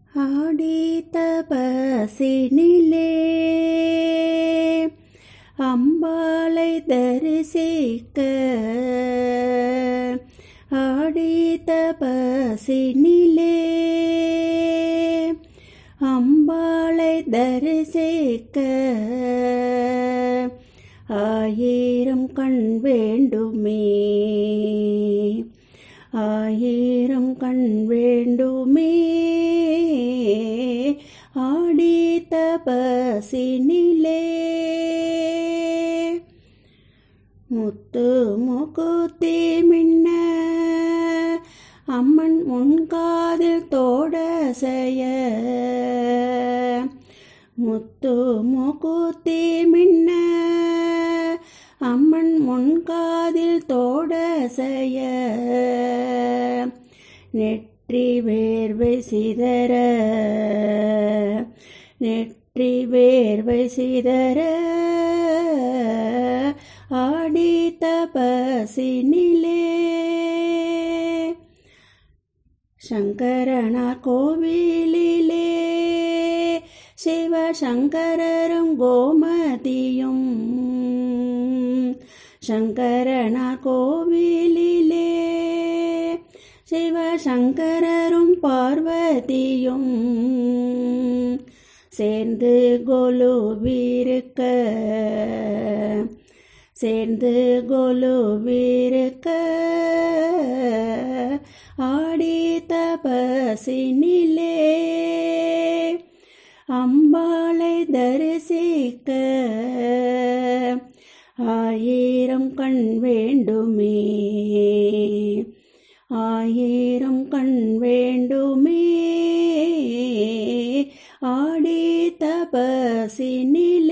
ஆடி தபசினிலே அம்பாளை தரிசிக்க ஆடி தபசினிலே அம்பாளை தரிசிக்க ஆயிரம் கண் வேண்டுமே, ஆயிரம் கண் வேண்டுமே. ஆடி தபசினிலே முத்து முகுத்தி மின்ன அம்மன் முன்காதில் தோட செய்ய, முத்து முகுத்தி மின்ன அம்மன் முன்காதில் தோட செய்ய, நெற்றி வேர்வை சிதற, நெற்றி வேர்வை சிதற ஆடி தபசினிலே சங்கரனார் கோவிலிலே சிவசங்கரரும் கோமதியும், சங்கரனார் கோவிலிலே சிவசங்கரரும் பார்வதியும் சேர்ந்து கொலுவிருக்க, சேர்ந்து கொலுவிருக்க ஆடி தபசினிலே அம்பாளை தரிசிக்க ஆயிரம் கண் வேண்டுமே, ஆயிரம் கண் வேண்டுமே. ஆடி தபசினிலே